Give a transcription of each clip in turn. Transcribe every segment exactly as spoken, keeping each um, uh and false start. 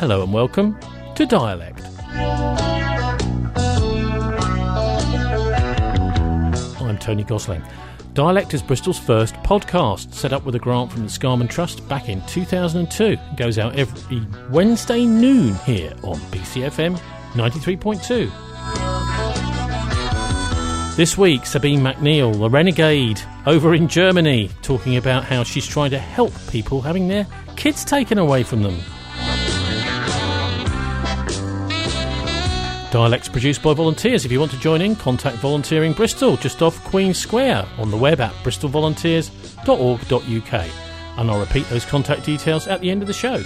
Hello and welcome to Dialect. I'm Tony Gosling. Dialect is Bristol's first podcast, set up with a grant from the Scarman Trust back in two thousand two. It goes out every Wednesday noon here on B C F M ninety-three point two. This week, Sabine McNeill, the renegade, over in Germany, talking about how she's trying to help people having their kids taken away from them. Dialect's produced by volunteers. If you want to join in, contact Volunteering Bristol, just off Queen Square, on the web at bristol volunteers dot org dot U K. And I'll repeat those contact details at the end of the show.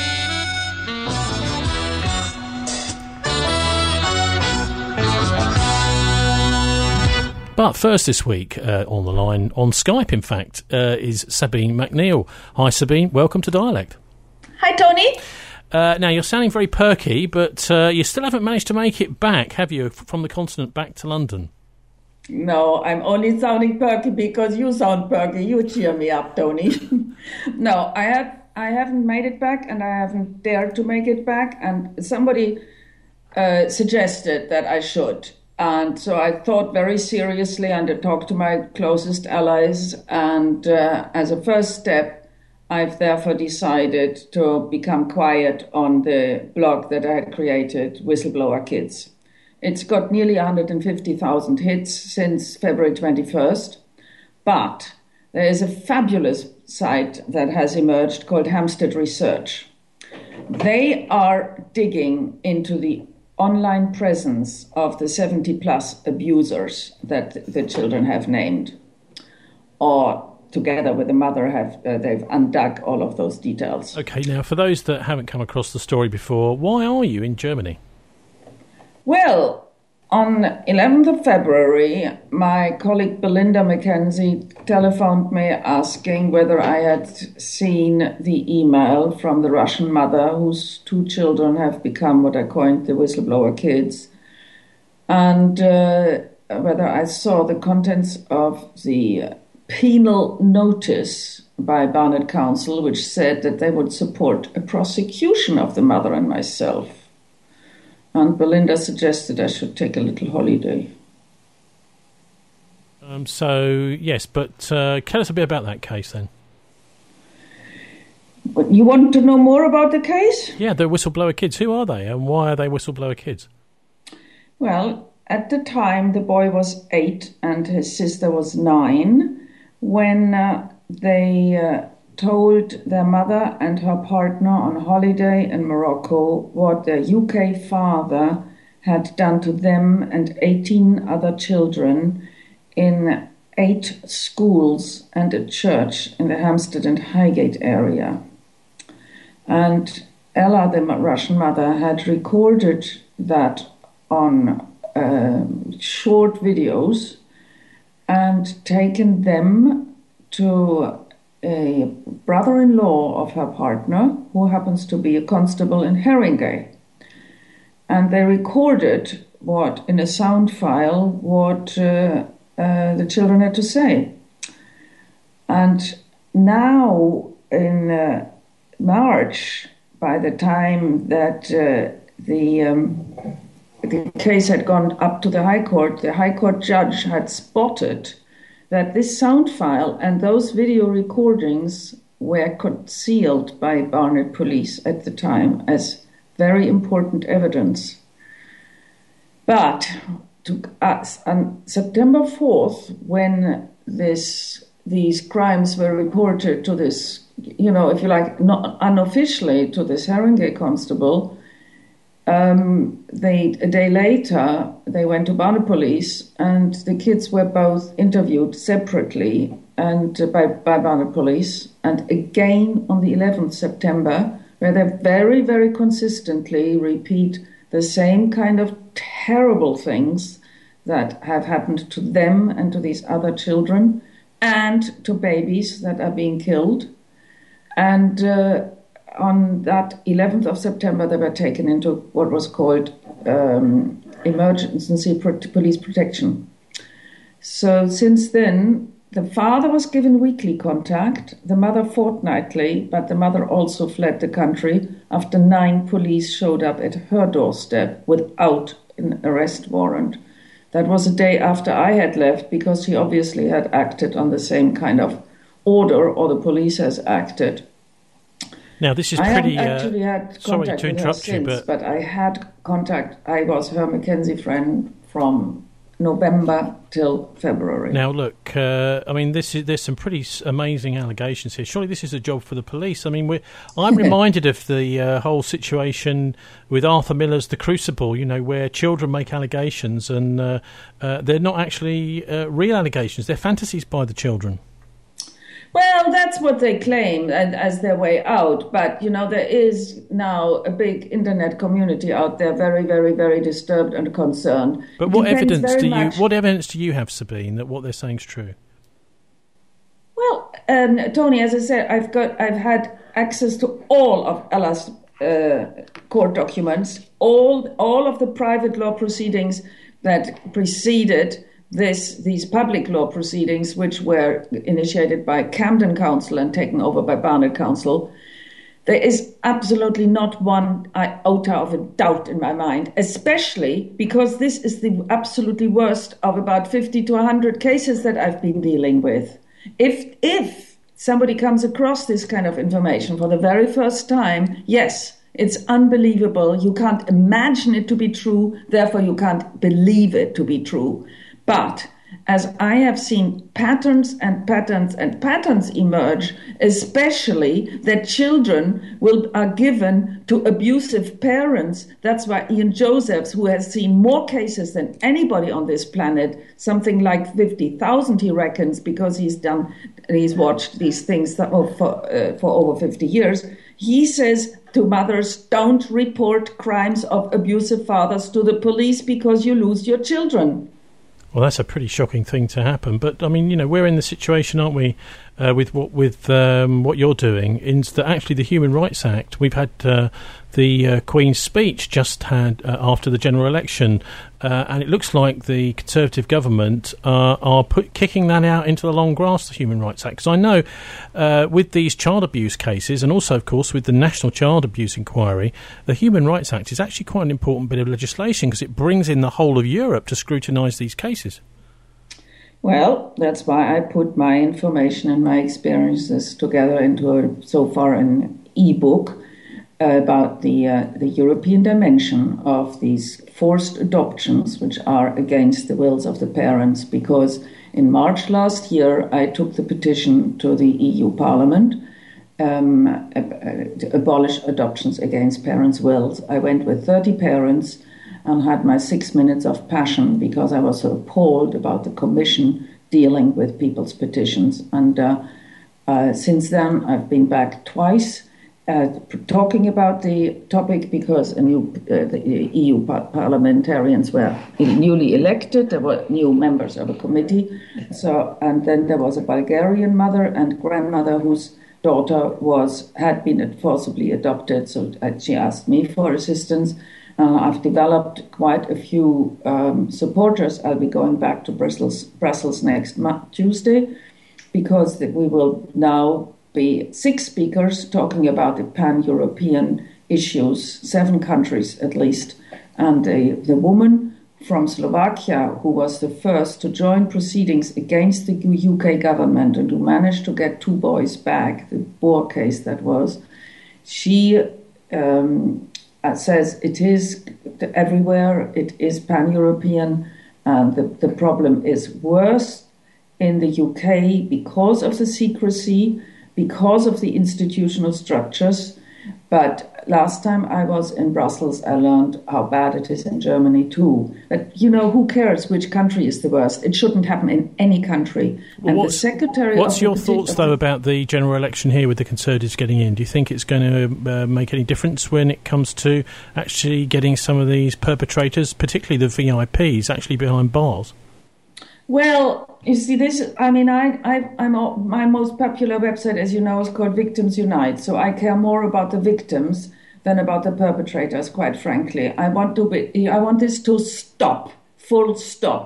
But first this week, uh, on the line, on Skype in fact, uh, is Sabine McNeill. Hi Sabine, welcome to Dialect. Hi Tony. Uh, now, you're sounding very perky, but uh, you still haven't managed to make it back, have you, from the continent back to London? No, I'm only sounding perky because you sound perky. You cheer me up, Tony. No, I have I haven't made it back, and I haven't dared to make it back. And somebody uh, suggested that I should. And so I thought very seriously and I talked to my closest allies. And uh, as a first step, I've therefore decided to become quiet on the blog that I had created, Whistleblower Kids. It's got nearly one hundred fifty thousand hits since February twenty-first. But there is a fabulous site that has emerged called Hampstead Research. They are digging into the online presence of the seventy plus abusers that the children have named, or together with the mother have uh, they've undug all of those details. Okay, now for those that haven't come across the story before, why are you in Germany? Well, on eleventh of February, my colleague Belinda McKenzie telephoned me asking whether I had seen the email from the Russian mother whose two children have become what I coined the whistleblower kids, and uh, whether I saw the contents of the penal notice by Barnet Council, which said that they would support a prosecution of the mother and myself. And Belinda suggested I should take a little holiday. Um, so, yes, but uh, tell us a bit about that case then. But you want to know more about the case? Yeah, the whistleblower kids. Who are they and why are they whistleblower kids? Well, at the time the boy was eight and his sister was nine when uh, they uh, told their mother and her partner on holiday in Morocco what their U K father had done to them and eighteen other children in eight schools and a church in the Hampstead and Highgate area. And Ella, the Russian mother, had recorded that on uh, short videos and taken them to a brother-in-law of her partner, who happens to be a constable in Haringey. And they recorded what, in a sound file, what uh, uh, the children had to say. And now, in uh, March, by the time that uh, the, um, the case had gone up to the High Court, the High Court judge had spotted that this sound file and those video recordings were concealed by Barnet police at the time as very important evidence. But to us, on September fourth, when this these crimes were reported to this, you know, if you like, not unofficially to this Haringey constable, Um, they, a day later, they went to Barnet Police, and the kids were both interviewed separately and uh, by, by Barnet Police. And again on the eleventh of September, where they very, very consistently repeat the same kind of terrible things that have happened to them and to these other children and to babies that are being killed. And uh, on that eleventh of September, they were taken into what was called um, emergency pro- police protection. So since then, the father was given weekly contact, the mother fortnightly, but the mother also fled the country after nine police showed up at her doorstep without an arrest warrant. That was a day after I had left, because she obviously had acted on the same kind of order, or the police has acted. Now, this is I pretty... haven't actually uh, had contact sorry to with her interrupt you, since, but... but I had contact. I was her Mackenzie friend from November till February. Now, look, uh, I mean, this is there's some pretty amazing allegations here. Surely this is a job for the police. I mean, we're, I'm reminded of the uh, whole situation with Arthur Miller's The Crucible, you know, where children make allegations and uh, uh, they're not actually uh, real allegations. They're fantasies by the children. Well, that's what they claim and as their way out. But, you know, there is now a big internet community out there, very, very, very disturbed and concerned. But what evidence do you much... what evidence do you have, Sabine, that what they're saying is true? Well, um, Tony, as I said, I've got I've had access to all of Ella's uh, court documents, all all of the private law proceedings that preceded This, these public law proceedings, which were initiated by Camden Council and taken over by Barnett Council. There is absolutely not one iota of a doubt in my mind, especially because this is the absolutely worst of about fifty to one hundred cases that I've been dealing with. If, if somebody comes across this kind of information for the very first time, yes, it's unbelievable. You can't imagine it to be true, therefore you can't believe it to be true. But as I have seen patterns and patterns and patterns emerge, especially that children will are given to abusive parents. That's why Ian Josephs, who has seen more cases than anybody on this planet, something like fifty thousand, he reckons, because he's done, he's watched these things for, uh, for over fifty years. He says to mothers, don't report crimes of abusive fathers to the police because you lose your children. Well, that's a pretty shocking thing to happen. But, I mean, you know, we're in the situation, aren't we, uh, with what with um, what you're doing, in that actually the Human Rights Act, we've had uh, the uh, Queen's speech just had uh, after the general election, uh, and it looks like the Conservative government uh, are put, kicking that out into the long grass, the Human Rights Act. Because I know uh, with these child abuse cases, and also, of course, with the National Child Abuse Inquiry, the Human Rights Act is actually quite an important bit of legislation because it brings in the whole of Europe to scrutinise these cases. Well, that's why I put my information and my experiences together into a, so far an e-book uh, about the uh, the European dimension of these forced adoptions, which are against the wills of the parents. Because in March last year, I took the petition to the E U Parliament um, to abolish adoptions against parents' wills. I went with thirty parents and had my six minutes of passion because I was so appalled about the Commission dealing with people's petitions. And uh, uh, since then, I've been back twice uh, talking about the topic because a new, uh, the E U par- parliamentarians were newly elected. There were new members of a committee. So, and then there was a Bulgarian mother and grandmother whose daughter was had been forcibly adopted. So she asked me for assistance. Uh, I've developed quite a few um, supporters. I'll be going back to Brussels, Brussels next mo- Tuesday because we will now be six speakers talking about the pan-European issues, seven countries at least. And the, the woman from Slovakia who was the first to join proceedings against the U K government and who managed to get two boys back, the Boer case that was, she... Um, Uh, says it is everywhere, it is pan-European, and the, the problem is worse in the U K because of the secrecy, because of the institutional structures. But last time I was in Brussels, I learned how bad it is in Germany too. But, you know, who cares which country is the worst? It shouldn't happen in any country. Well, and what's, the Secretary what's of your the thoughts, though, about the general election here with the Conservatives getting in? Do you think it's going to uh, make any difference when it comes to actually getting some of these perpetrators, particularly the V I Ps, actually behind bars? Well, you see, this, I mean, I, I, I'm all, my most popular website, as you know, is called Victims Unite. So I care more about the victims than about the perpetrators, quite frankly. I want to be, I want this to stop, full stop.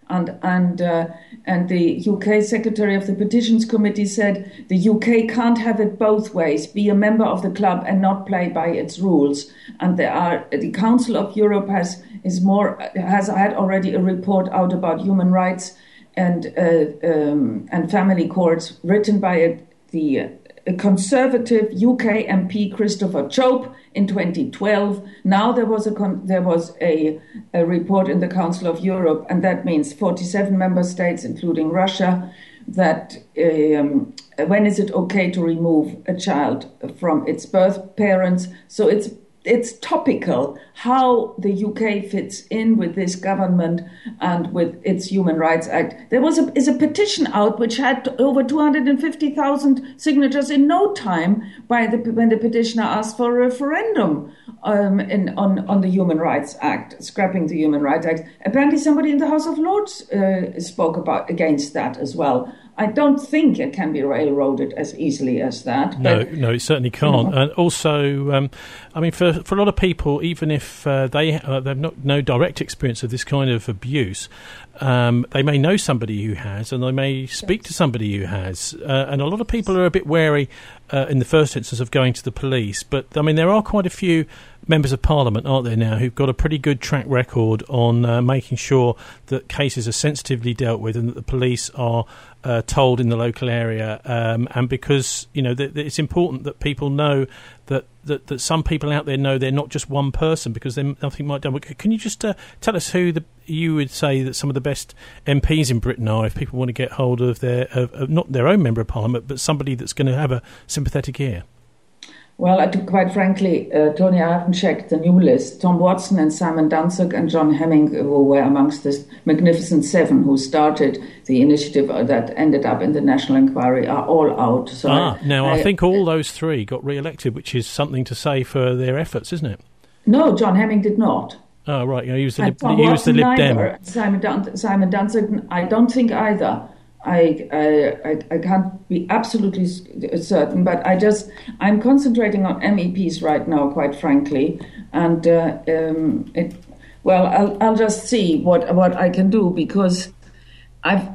And and uh, and the U K Secretary of the Petitions Committee said the U K can't have it both ways, be a member of the club and not play by its rules. And there are the Council of Europe has is more has had already a report out about human rights and uh, um, and family courts written by a, the a conservative U K M P Christopher Chope in twenty twelve. Now there was a con- there was a, a report in the Council of Europe, and that means forty-seven member states, including Russia, that um, when is it okay to remove a child from its birth parents? So it's it's topical how the U K fits in with this government and with its Human Rights Act. There was a, is a petition out which had over two hundred fifty thousand signatures in no time by the, when the petitioner asked for a referendum um, in, on, on the Human Rights Act, scrapping the Human Rights Act. Apparently somebody in the House of Lords uh, spoke about against that as well. I don't think it can be railroaded as easily as that. No, but, no, it certainly can't. You know. And also, um, I mean, for for a lot of people, even if uh, they uh, they've not no direct experience of this kind of abuse, um, they may know somebody who has, and they may speak yes. to somebody who has. Uh, and a lot of people are a bit wary uh, in the first instance of going to the police. But I mean, there are quite a few members of Parliament, aren't there now, who've got a pretty good track record on uh, making sure that cases are sensitively dealt with and that the police are uh, told in the local area. Um, and because, you know, th- th- it's important that people know that, that, that some people out there know they're not just one person, because then nothing might be done. Can you just uh, tell us who the, you would say that some of the best M Ps in Britain are, if people want to get hold of their, of, of not their own member of Parliament, but somebody that's going to have a sympathetic ear? Well, I, quite frankly, uh, Tony, I haven't checked the new list. Tom Watson and Simon Danzig and John Hemming, who were amongst the Magnificent Seven who started the initiative that ended up in the National Inquiry, are all out. So ah, I, now I, I think all those three got re-elected, which is something to say for their efforts, isn't it? No, John Hemming did not. Oh, right. You know, he was the, lib, Tom he was the Lib Dem. Neither. Simon, Dan- Simon Danzig, I don't think either. I, I I can't be absolutely certain, but I just I'm concentrating on M E Ps right now, quite frankly, and uh, um, it. Well, I'll I'll just see what what I can do, because I've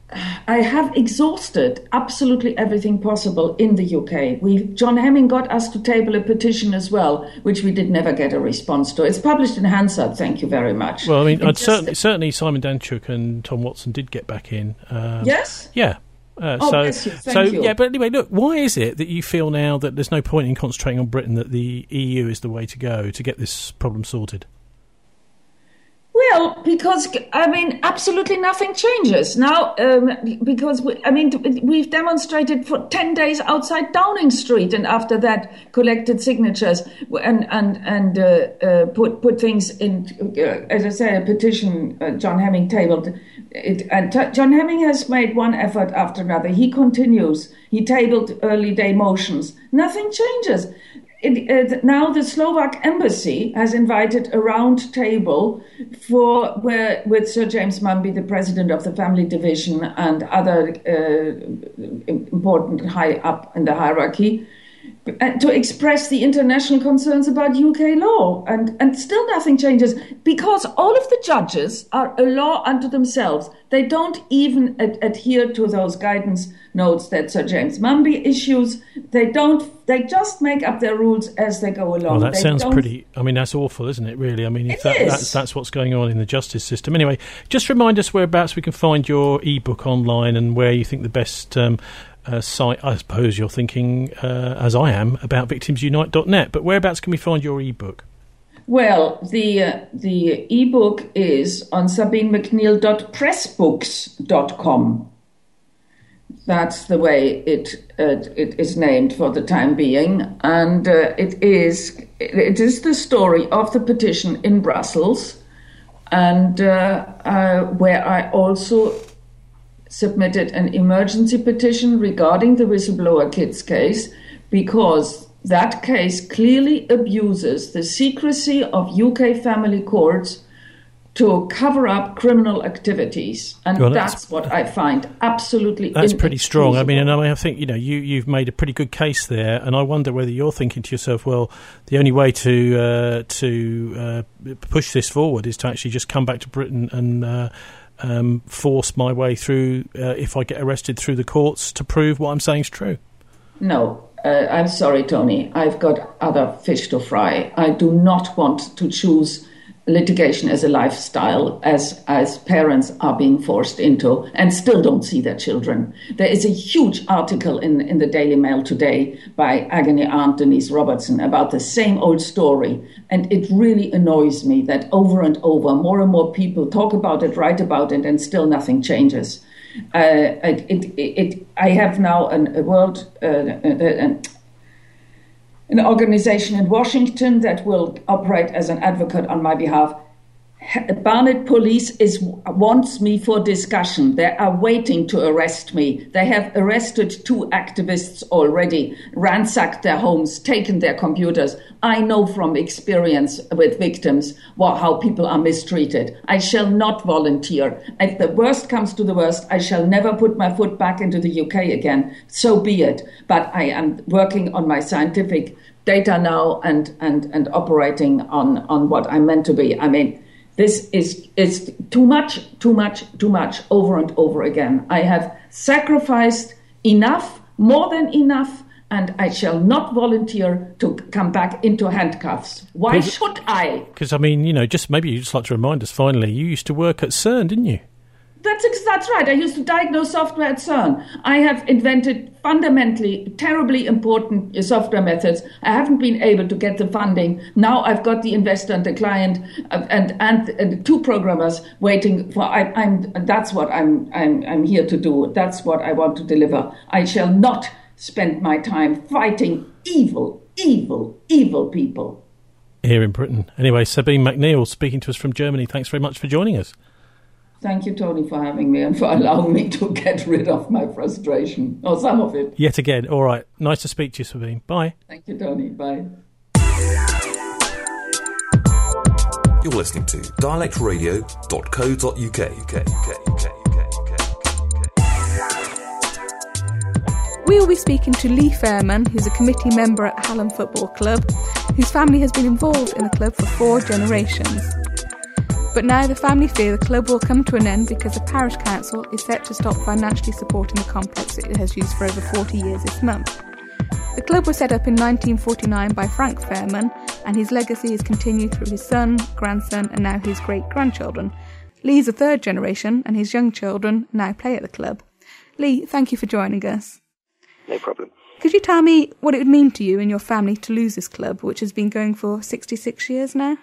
I have exhausted absolutely everything possible in the U K. We John Hemming got us to table a petition as well, which we did never get a response to. It's published in Hansard, thank you very much. Well, I mean, I'd just, certainly certainly Simon Danchuk and Tom Watson did get back in. Um, yes. Yeah. Uh, oh, so, bless you. Thank so you. yeah, but anyway, look, why is it that you feel now that there's no point in concentrating on Britain, that the E U is the way to go to get this problem sorted? Well, because, I mean, absolutely nothing changes now, um, because, we, I mean, we've demonstrated for ten days outside Downing Street, and after that collected signatures and and and uh, uh, put put things in, uh, as I say, a petition uh, John Hemming tabled. It, and t- John Hemming has made one effort after another. He continues. He tabled early day motions. Nothing changes. It, uh, now the Slovak embassy has invited a round table for where with Sir James Mumby, the president of the family division, and other uh, important high up in the hierarchy, uh, to express the international concerns about U K law. And, and still nothing changes, because all of the judges are a law unto themselves. They don't even ad- adhere to those guidance notes that Sir James Mumby issues. They don't. They just make up their rules as they go along. Well, that they sounds don't... pretty. I mean, that's awful, isn't it? Really. I mean, if it that, is. that's that's what's going on in the justice system. Anyway, just remind us whereabouts we can find your ebook online, and where you think the best um, uh, site. I suppose you're thinking, uh, as I am, about victims unite dot net. But whereabouts can we find your ebook? Well, the uh, the ebook is on sabine mcneil dot pressbooks dot com. That's the way it uh, it is named for the time being, and uh, it is it is the story of the petition in Brussels, and uh, uh, where I also submitted an emergency petition regarding the whistleblower kids case, because that case clearly abuses the secrecy of U K family courts to cover up criminal activities, and well, that's, that's what I find absolutely that's pretty strong. I mean, and I mean, I think you know you you've made a pretty good case there, and I wonder whether you're thinking to yourself, well, the only way to uh, to uh, push this forward is to actually just come back to Britain and uh, um, force my way through, uh, if I get arrested, through the courts to prove what I'm saying is true? No, uh, I'm sorry, Tony. I've got other fish to fry. I do not want to choose litigation as a lifestyle, as as parents are being forced into and still don't see their children. There is a huge article in, in the Daily Mail today by agony aunt Denise Robertson about the same old story. And it really annoys me that over and over, more and more people talk about it, write about it, and still nothing changes. Uh, it, it, it, I have now an, a world... Uh, uh, uh, an organization in Washington that will operate as an advocate on my behalf. Barnet Police is wants me for discussion. They are waiting to arrest me. They have arrested two activists already, ransacked their homes, taken their computers. I know from experience with victims what, how people are mistreated. I shall not volunteer. If the worst comes to the worst, I shall never put my foot back into the U K again. So be it. But I am working on my scientific data now and, and, and operating on, on what I'm meant to be. I mean, this is is too much, too much, too much, over and over again. I have sacrificed enough, more than enough, and I shall not volunteer to come back into handcuffs. Why should I? Because, I mean, you know, just maybe you'd just like to remind us finally, you used to work at CERN, didn't you? That's that's right. I used to diagnose software at CERN. I have invented fundamentally terribly important software methods. I haven't been able to get the funding. Now I've got the investor and the client and and, and two programmers waiting for. I, I'm that's what I'm I'm I'm here to do. That's what I want to deliver. I shall not spend my time fighting evil, evil, evil people here in Britain. Anyway, Sabine McNeill speaking to us from Germany. Thanks very much for joining us. Thank you, Tony, for having me and for allowing me to get rid of my frustration, or some of it. Yet again. All right. Nice to speak to you, Sabine. Bye. Thank you, Tony. Bye. You're listening to dialect radio dot co dot uk. We will be speaking to Lee Fairman, who's a committee member at Hallam Football Club, whose family has been involved in the club for four generations. But now the family fear the club will come to an end because the parish council is set to stop financially supporting the complex it has used for over forty years this month. The club was set up in nineteen forty-nine by Frank Fairman, and his legacy is continued through his son, grandson and now his great-grandchildren. Lee's a third generation and his young children now play at the club. Lee, thank you for joining us. No problem. Could you tell me what it would mean to you and your family to lose this club, which has been going for sixty-six years now?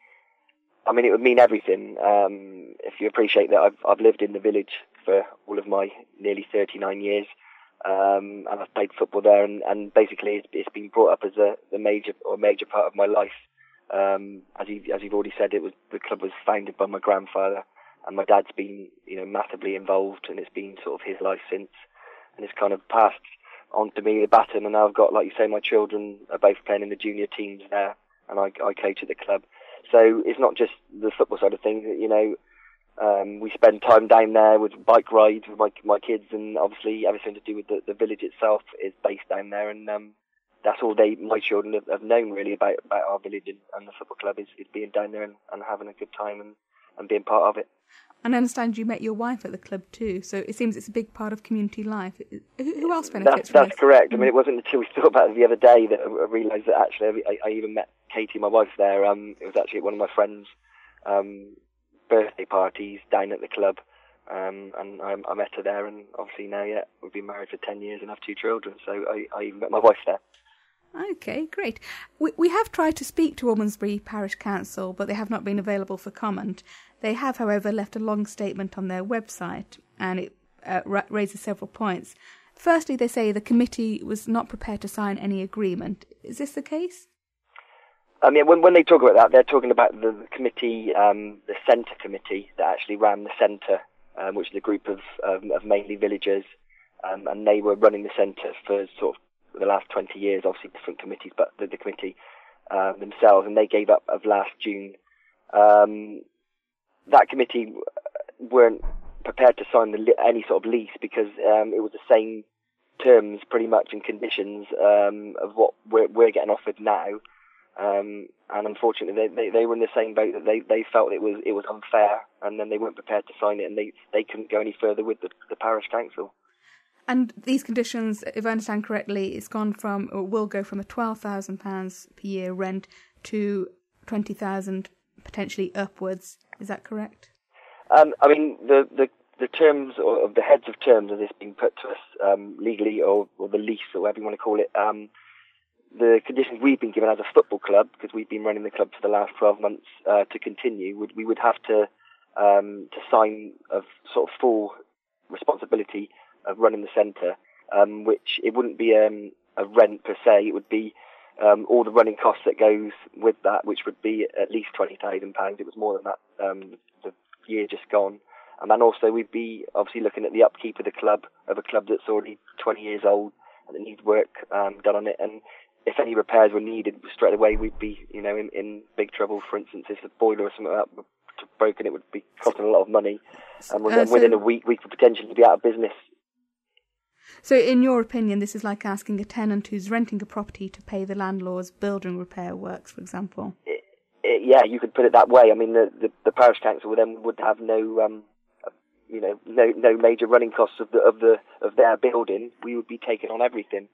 I mean, it would mean everything. Um, if you appreciate that I've, I've lived in the village for all of my nearly thirty-nine years, um, and I've played football there, and, and basically it's, it's been brought up as a the major or major part of my life. Um, as you as you've already said, it was the club was founded by my grandfather, and my dad's been you know massively involved, and it's been sort of his life since, and it's kind of passed on to me the baton, and now I've got, like you say, my children are both playing in the junior teams there, and I, I coach at the club. So it's not just the football side of things, you know, um, we spend time down there with bike rides with my my kids, and obviously everything to do with the, the village itself is based down there, and um, that's all they, my children have, have known really about, about our village and, and the football club is, is being down there and, and having a good time and, and being part of it. And I understand you met your wife at the club too, so it seems it's a big part of community life. Who else benefits that's, from That's this? correct. I mean, it wasn't until we thought about it the other day that I realised that actually I, I even met Katie, my wife, there. Um, it was actually at one of my friends' um, birthday parties down at the club, um, and I, I met her there, and obviously now, yeah, we've been married for ten years and have two children, so I, I even met my wife there. Okay, great. We, we have tried to speak to Ormsbury Parish Council, but they have not been available for comment. They have, however, left a long statement on their website, and it uh, ra- raises several points. Firstly, they say the committee was not prepared to sign any agreement. Is this the case? I mean, when when they talk about that, they're talking about the, the committee, um, the centre committee that actually ran the centre, um, which is a group of, um, of mainly villagers, um, and they were running the centre for sort of the last twenty years, obviously different committees, but the, the committee uh, themselves, and they gave up of last June. Um, that committee weren't prepared to sign the, any sort of lease because um, it was the same terms pretty much and conditions um, of what we're, we're getting offered now. Um, and unfortunately, they, they, they were in the same boat that they, they felt it was it was unfair, and then they weren't prepared to sign it, and they, they couldn't go any further with the, the parish council. And these conditions, if I understand correctly, it's gone from, or will go from a twelve thousand pounds per year rent to twenty thousand pounds potentially upwards. Is that correct? Um, I mean, the, the, the terms, or the heads of terms of this being put to us um, legally, or, or the lease, or whatever you want to call it, um, the conditions we've been given as a football club, because we've been running the club for the last twelve months uh, to continue, would we would have to um, to sign a sort of full responsibility of running the centre, um, which it wouldn't be um, a rent per se, it would be um, all the running costs that goes with that, which would be at least twenty thousand pounds. It was more than that um, the year just gone. And then also we'd be obviously looking at the upkeep of the club, of a club that's already twenty years old and it needs work um, done on it. And if any repairs were needed straight away, we'd be, you know, in, in big trouble. For instance, if the boiler or something like that were broken, it would be costing a lot of money. And Uh, so- within a week, we could potentially be out of business. So in your opinion, this is like asking a tenant who's renting a property to pay the landlord's building repair works, for example? It, it, yeah, you could put it that way. I mean, the, the, the parish council then would have no, um, you know, no no major running costs of the of the of their building. We would be taking on everything,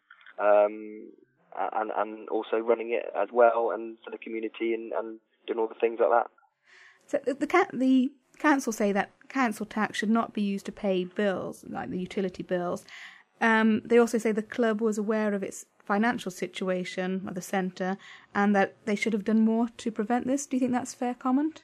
um, and and also running it as well, and for the community, and, and doing all the things like that. So the the, ca- the council say that council tax should not be used to pay bills, like the utility bills. Um, they also say the club was aware of its financial situation of the centre and that they should have done more to prevent this. Do you think that's a fair comment?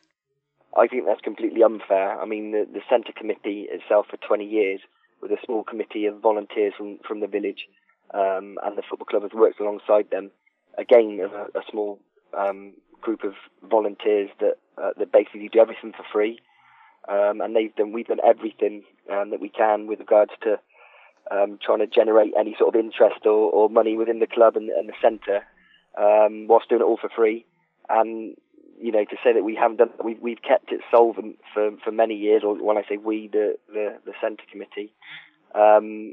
I think that's completely unfair. I mean, the, the centre committee itself for twenty years with a small committee of volunteers from, from the village, um, and the football club has worked alongside them. Again, as a, a small um, group of volunteers that uh, that basically do everything for free, um, and they've done we've done everything um, that we can with regards to um, trying to generate any sort of interest or, or money within the club and, and the centre, um, whilst doing it all for free. And you know, to say that we haven't done, we've we've kept it solvent for, for many years. Or when I say we, the the, the centre committee, um,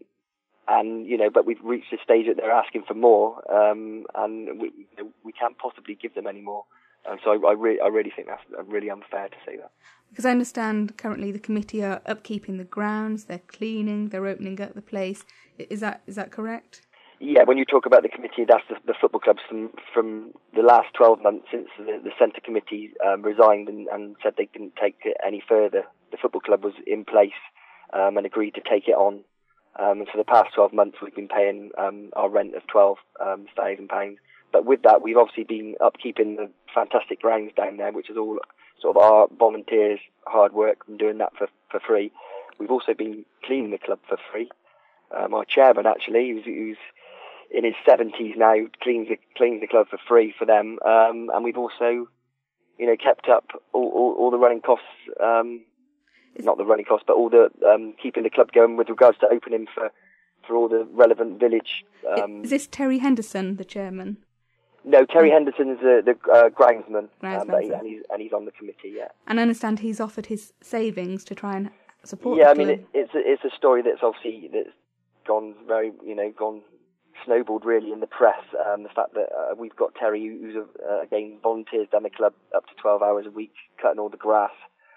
and you know, but we've reached a stage that they're asking for more, um, and we you know, we can't possibly give them any more. And so I I, re- I really think that's really unfair to say that. Because I understand currently the committee are upkeeping the grounds, they're cleaning, they're opening up the place. Is that is that correct? Yeah, when you talk about the committee, that's the, the football clubs from, from the last twelve months since the, the centre committee um, resigned and, and said they couldn't take it any further. The football club was in place um, and agreed to take it on. Um, and for the past twelve months, we've been paying um, our rent of twelve thousand pounds. But with that, we've obviously been upkeeping the fantastic grounds down there, which is all sort of our volunteers' hard work and doing that for, for free. We've also been cleaning the club for free. Um, our chairman, actually, who's, who's in his seventies now, cleans the, cleans the club for free for them. Um, and we've also, you know, kept up all, all, all the running costs, um, not the running costs, but all the um, keeping the club going with regards to opening for, for all the relevant village. Um, Is this Terry Henderson, the chairman? No, Terry Henderson's the, the uh, groundsman, Groundsman, um, but he, so. and, he's, and he's on the committee, yeah. And I understand he's offered his savings to try and support Yeah, I the mean, club. it, it's, a, it's a story that's obviously that's gone very, you know, gone snowballed really in the press. Um, the fact that uh, we've got Terry, who's uh, again volunteers down the club up to twelve hours a week, cutting all the grass.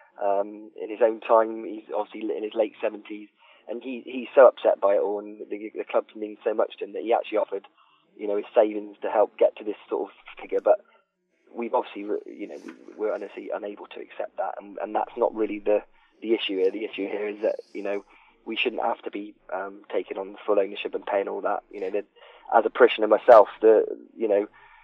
Um, in his own time, he's obviously in his late seventies, and he he's so upset by it all, and the, the club means so much to him that he actually offered, you know, his savings to help get to this sort of figure. But we've obviously, you know, we're honestly unable to accept that, and, and that's not really the the issue here. The issue here is that, you know, we shouldn't have to be um, taking on full ownership and paying all that. You know, that as a parishioner myself, the you know,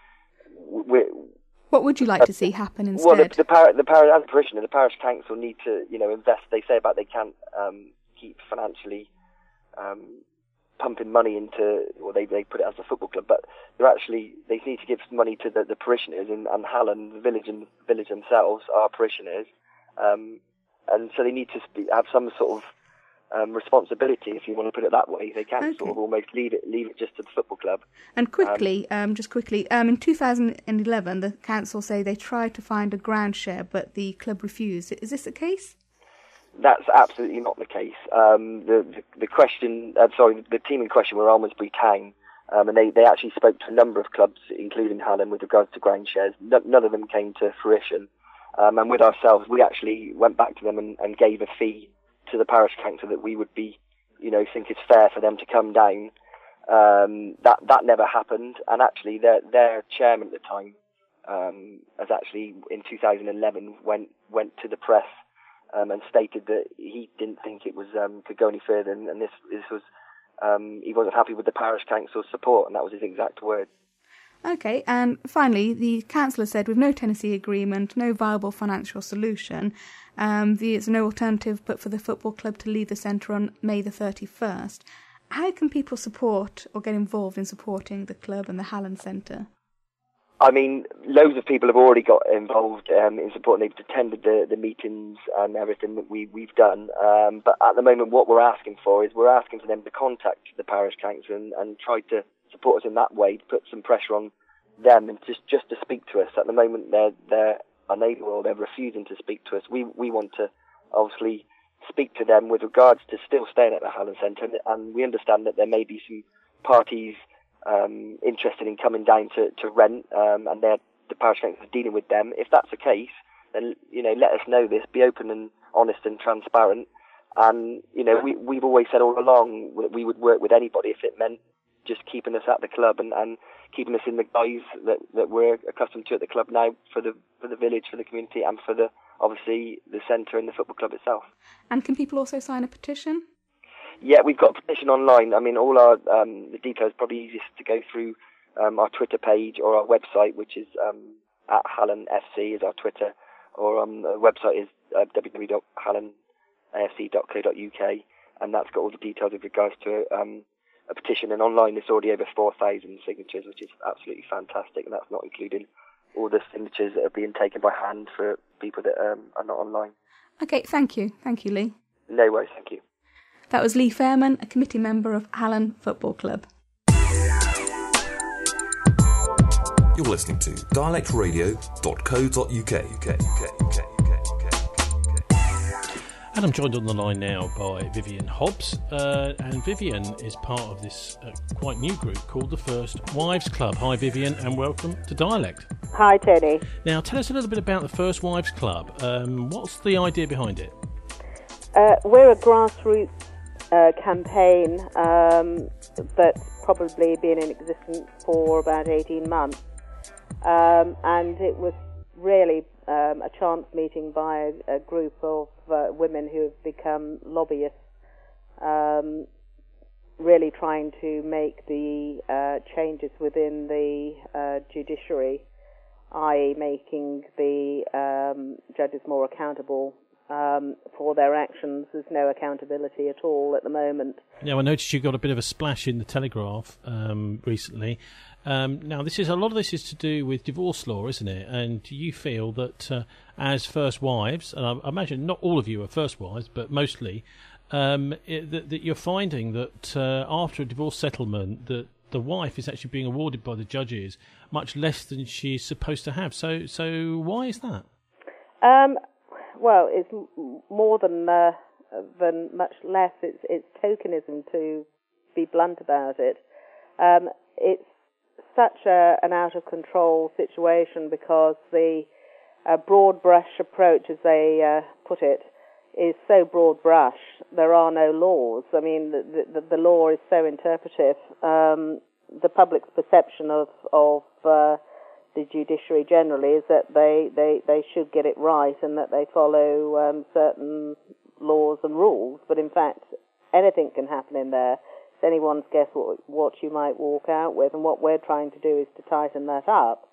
we're. What would you like uh, to see happen instead? Well, the, the, par- the par- as a parishioner, the parish council need to, you know, invest. They say about they can't um, keep financially um, pumping money into, or they they put it as a football club, but they're actually they need to give money to the, the parishioners, and, and Hallen, the village and village themselves are parishioners, um, and so they need to sp- have some sort of Um, responsibility, if you want to put it that way. They can't Okay. sort of almost leave it leave it just to the football club. And quickly, um, just quickly, um, in two thousand eleven, the council say they tried to find a ground share, but the club refused. Is this the case? That's absolutely not the case. Um, the, the the question, uh, sorry, the team in question were Almondsbury Town, Um, and they, they actually spoke to a number of clubs, including Hallam, with regards to ground shares. No, none of them came to fruition. Um, and with ourselves, we actually went back to them and, and gave a fee to the parish council that we would be, you know, think it's fair for them to come down. Um, that that never happened. And actually, their their chairman at the time um, has actually, in two thousand eleven, went went to the press um, and stated that he didn't think it was um, could go any further, and, and this this was. Um, he wasn't happy with the parish council's support, and that was his exact words. OK, and finally, the councillor said with no tenancy agreement, no viable financial solution, um, there's no alternative but for the football club to leave the centre on May the thirty-first. How can people support or get involved in supporting the club and the Hallam Centre? I mean, loads of people have already got involved um, in supporting. They've attended the, the meetings and everything that we, we've done. Um, but at the moment, what we're asking for is we're asking for them to contact the parish council and, and try to support us in that way, to put some pressure on them and just, just to speak to us. At the moment, they're, they're unable or they're refusing to speak to us. We, we want to obviously speak to them with regards to still staying at the Hallam Centre, and, and we understand that there may be some parties Um, interested in coming down to, to rent, um, and they're, the parish council is dealing with them. If that's the case, then, you know, let us know this, be open and honest and transparent. And, you know, we, we've always said all along that we would work with anybody if it meant just keeping us at the club and, and keeping us in the guise that, that we're accustomed to at the club now for the, for the village, for the community, and for the, obviously, the centre and the football club itself. And can people also sign a petition? Yeah, we've got a petition online. I mean, all our um, the details are probably easiest to go through um, our Twitter page or our website, which is um, at Hallam F C is our Twitter, or um, the website is uh, w w w dot hallam a f c dot co dot u k, and that's got all the details with regards to um, a petition. And online, there's already over four thousand signatures, which is absolutely fantastic, and that's not including all the signatures that are being taken by hand for people that um, are not online. Okay, thank you. Thank you, Lee. No worries, thank you. That was Lee Fairman, a committee member of Hallam Football Club. You're listening to dialect radio dot co dot u k. And I'm joined on the line now by Vivian Hobbs, uh, and Vivian is part of this uh, quite new group called the First Wives Club. Hi Vivian, and welcome to Dialect. Hi Tony. Now tell us a little bit about the First Wives Club. Um, what's the idea behind it? Uh, we're a grassroots Uh, campaign um, that's probably been in existence for about eighteen months, um, and it was really um, a chance meeting by a, a group of uh, women who have become lobbyists, um, really trying to make the uh, changes within the uh, judiciary, that is making the um, judges more accountable Um, for their actions. There's no accountability at all at the moment. Now, I noticed you got a bit of a splash in the Telegraph um, recently. Um, now, this is a lot of this is to do with divorce law, isn't it? And do you feel that uh, as first wives, and I, I imagine not all of you are first wives, but mostly, um, it, that, that you're finding that uh, after a divorce settlement, that the wife is actually being awarded by the judges much less than she's supposed to have. So, so why is that? Um. Well, it's m- more than uh, than much less. It's it's tokenism, to be blunt about it. Um, it's such a, an out of control situation because the uh, broad brush approach, as they uh, put it, is so broad brush. There are no laws. I mean, the the, the law is so interpretive. Um, the public's perception of of uh, the judiciary generally is that they, they, they should get it right and that they follow um, certain laws and rules, but in fact anything can happen in there. It's anyone's guess what, what you might walk out with, and what we're trying to do is to tighten that up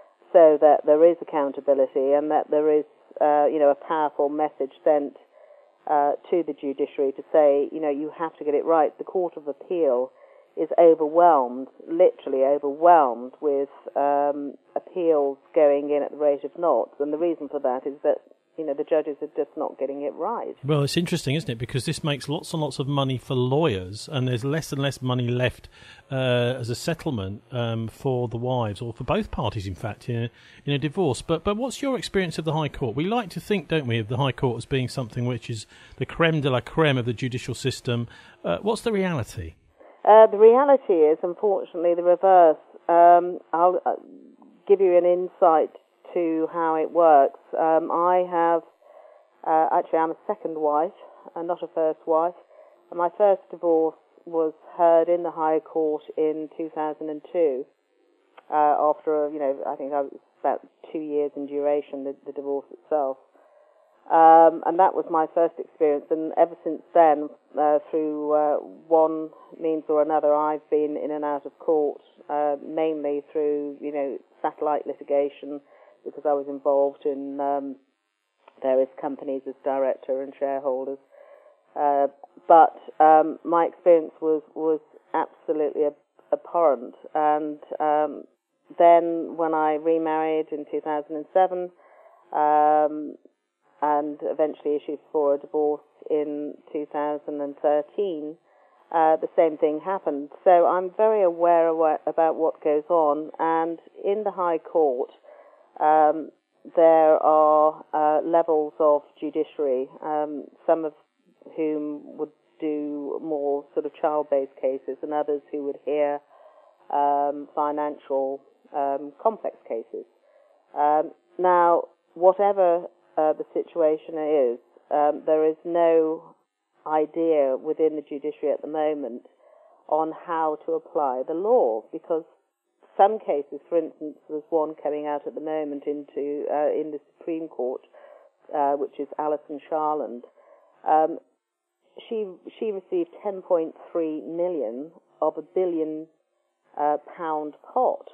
so that there is accountability and that there is uh, you know, a powerful message sent uh, to the judiciary to say, you know, you have to get it right. The Court of Appeal is overwhelmed, literally overwhelmed, with um, appeals going in at the rate of knots. And the reason for that is that, you know, the judges are just not getting it right. Well, it's interesting, isn't it? Because this makes lots and lots of money for lawyers, and there's less and less money left uh, as a settlement um, for the wives, or for both parties, in fact, in a, in a divorce. But but what's your experience of the High Court? We like to think, don't we, of the High Court as being something which is the creme de la creme of the judicial system. Uh, what's the reality? Uh, the reality is, unfortunately, the reverse. Um, I'll uh, give you an insight to how it works. Um, I have, uh, actually, I'm a second wife, and not a first wife. And my first divorce was heard in the High Court in two thousand two. Uh, after, you know, I think I was about two years in duration, the, the divorce itself. Um, and that was my first experience, and ever since then, uh, through uh, one means or another, I've been in and out of court, uh, mainly through, you know, satellite litigation, because I was involved in um, various companies as director and shareholders. Uh, but um, my experience was, was absolutely ab- abhorrent, and um, then when I remarried in two thousand seven, um, and eventually issued for a divorce in two thousand thirteen, uh, the same thing happened. So I'm very aware of what, about what goes on, and in the High Court, um, there are uh, levels of judiciary, um, some of whom would do more sort of child-based cases, and others who would hear um, financial um, complex cases. Um, now, whatever Uh, the situation is, um, there is no idea within the judiciary at the moment on how to apply the law, because some cases, for instance, there's one coming out at the moment into uh, in the Supreme Court, uh, which is Alison Sharland. Um, she she received ten point three million of a billion uh, pound pot.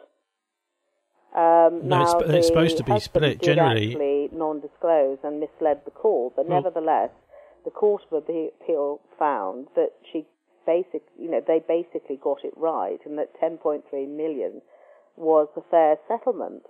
Um, no, now it's, it's supposed to be split did generally. Actually non-disclose and misled the court, but well, nevertheless, the Court of Appeal found that she basic, you know, they basically got it right, and that ten point three million was a fair settlement.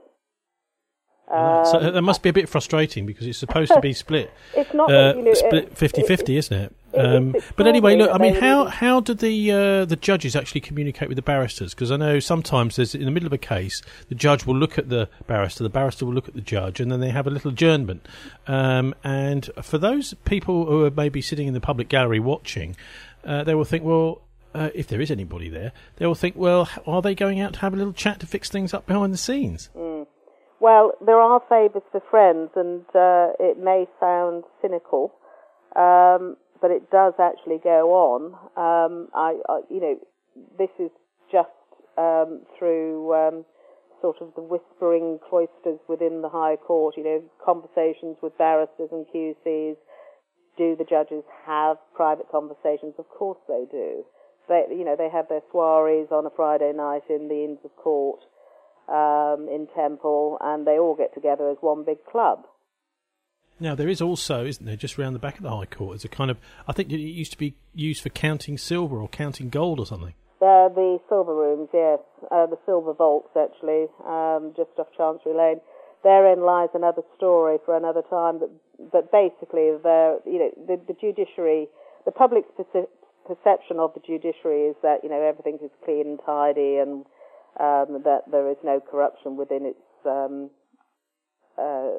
Um, so that must be a bit frustrating, because it's supposed to be split. It's not uh, you know, split fifty-fifty, isn't it? Um, but anyway, look, I mean, how how do the uh, the judges actually communicate with the barristers? Because I know sometimes there's, in the middle of a case, the judge will look at the barrister, the barrister will look at the judge, and then they have a little adjournment. Um, and for those people who are maybe sitting in the public gallery watching, uh, they will think, well, uh, if there is anybody there, they will think, well, are they going out to have a little chat to fix things up behind the scenes? Mm. Well, there are favours for friends, and uh, it may sound cynical, um, but it does actually go on. Um, I, I, you know, this is just um, through um, sort of the whispering cloisters within the High Court. You know, conversations with barristers and Q Cs. Do the judges have private conversations? Of course they do. They, you know, they have their soirees on a Friday night in the Inns of Court. Um, in Temple, and they all get together as one big club. Now, there is also, isn't there, just round the back of the High Court, there's a kind of, I think it used to be used for counting silver or counting gold or something. Uh, the silver rooms, yes, uh, the silver vaults, actually, um, just off Chancery Lane. Therein lies another story for another time, but, but basically, the, you know, the, the judiciary, the public's perce- perception of the judiciary is that, you know, everything is clean and tidy, and Um, that there is no corruption within its um, uh,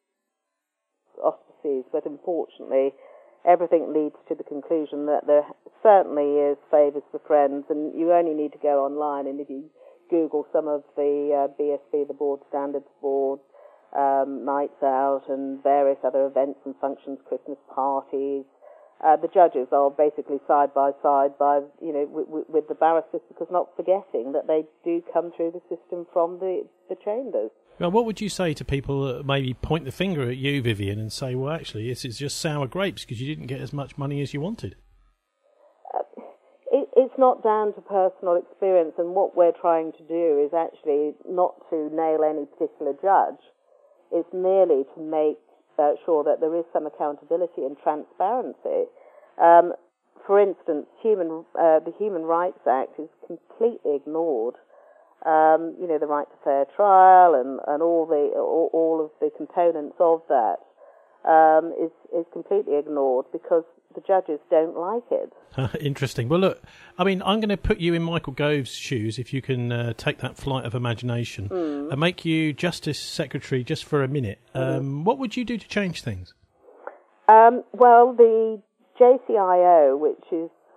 auspices, but unfortunately everything leads to the conclusion that there certainly is favours for friends, and you only need to go online, and if you Google some of the uh, B S B, the Board Standards Board, um, nights out and various other events and functions, Christmas parties, Uh, the judges are basically side by side by, you know, w- w- with the barristers, because not forgetting that they do come through the system from the, the chambers. Well, what would you say to people that maybe point the finger at you, Vivian, and say, well, actually, this is just sour grapes because you didn't get as much money as you wanted? Uh, it, it's not down to personal experience, and what we're trying to do is actually not to nail any particular judge. It's merely to make Uh, sure that there is some accountability and transparency. Um, for instance, human uh, the Human Rights Act is completely ignored. Um, you know, the right to fair trial and, and all the all, all of the components of that um, is is completely ignored because the judges don't like it. Interesting. Well, look, I mean, I'm going to put you in Michael Gove's shoes, if you can uh, take that flight of imagination, mm. and make you Justice Secretary just for a minute. Um, mm. What would you do to change things? Um, well, the J C I O, which is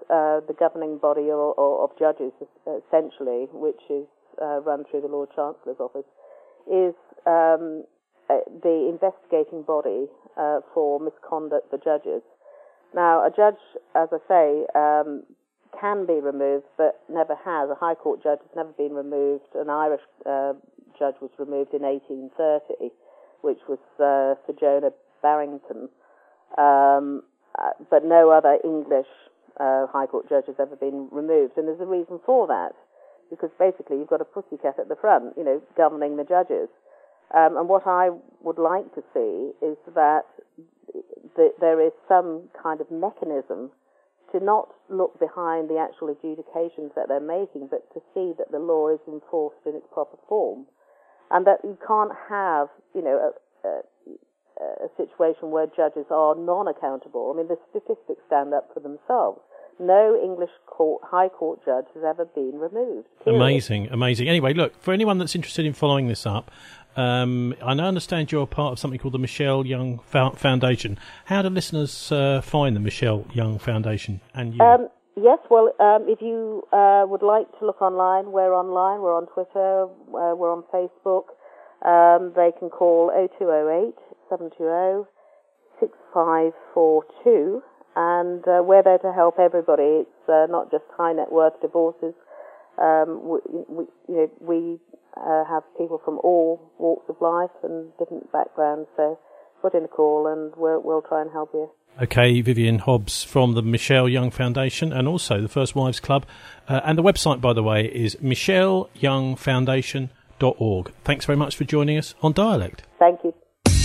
uh, the governing body of, of judges, essentially, which is uh, run through the Lord Chancellor's office, is um, uh, the investigating body uh, for misconduct for judges. Now, a judge, as I say, um, can be removed, but never has. A High Court judge has never been removed. An Irish uh, judge was removed in eighteen thirty, which was uh, Sir Jonah Barrington. Um, uh, but no other English uh, High Court judge has ever been removed, and there's a reason for that, because basically you've got a pussycat at the front, you know, governing the judges. Um, and what I would like to see is that th- there is some kind of mechanism to not look behind the actual adjudications that they're making, but to see that the law is enforced in its proper form, and that you can't have, you know, a, a, a situation where judges are non-accountable. I mean, the statistics stand up for themselves. No English court, High Court judge has ever been removed. Period. Amazing, amazing. Anyway, look, for anyone that's interested in following this up, um, I understand you're a part of something called the Michelle Young Foundation. How do listeners uh, find the Michelle Young Foundation and you? Um, yes, well, um, if you uh, would like to look online, we're online. We're on Twitter. Uh, we're on Facebook. Um, they can call oh two oh eight, seven two oh, six five four two. And uh, we're there to help everybody. It's uh, not just high net worth divorces. Um, we, we, you know, we uh, have people from all walks of life and different backgrounds. So put in a call and we'll, we'll try and help you. Okay, Vivian Hobbs from the Michelle Young Foundation and also the First Wives Club. Uh, and the website, by the way, is michelle young foundation dot org. Thanks very much for joining us on Dialect. Thank you.